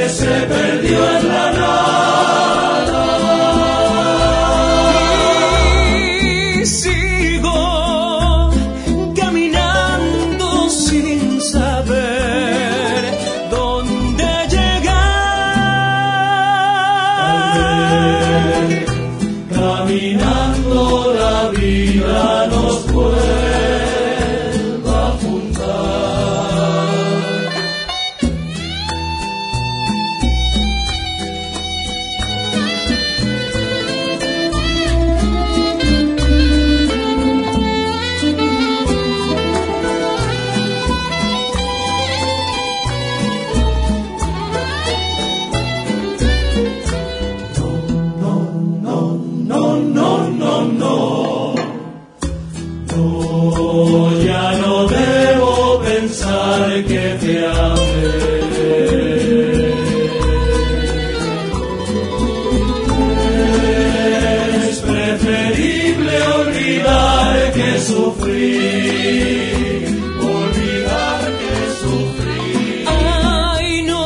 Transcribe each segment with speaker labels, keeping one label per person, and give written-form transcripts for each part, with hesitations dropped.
Speaker 1: se perdió en la nada.
Speaker 2: Y sigo caminando sin saber dónde llegar.
Speaker 1: Caminando la vida nos vuelve a juntar. No, ya no debo pensar que te amé. Es preferible olvidar que sufrí, olvidar que sufrí.
Speaker 2: Ay, no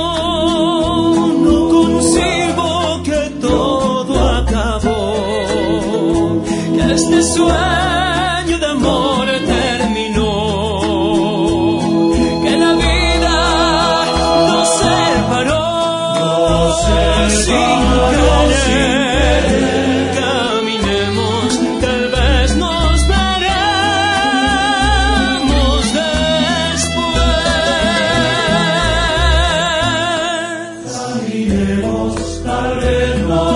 Speaker 2: concibo que todo acabó, que este sueño de amor terminó, que la vida nos separó, sin querer. Caminemos, tal vez nos veremos después.
Speaker 1: Caminemos, tal vez nos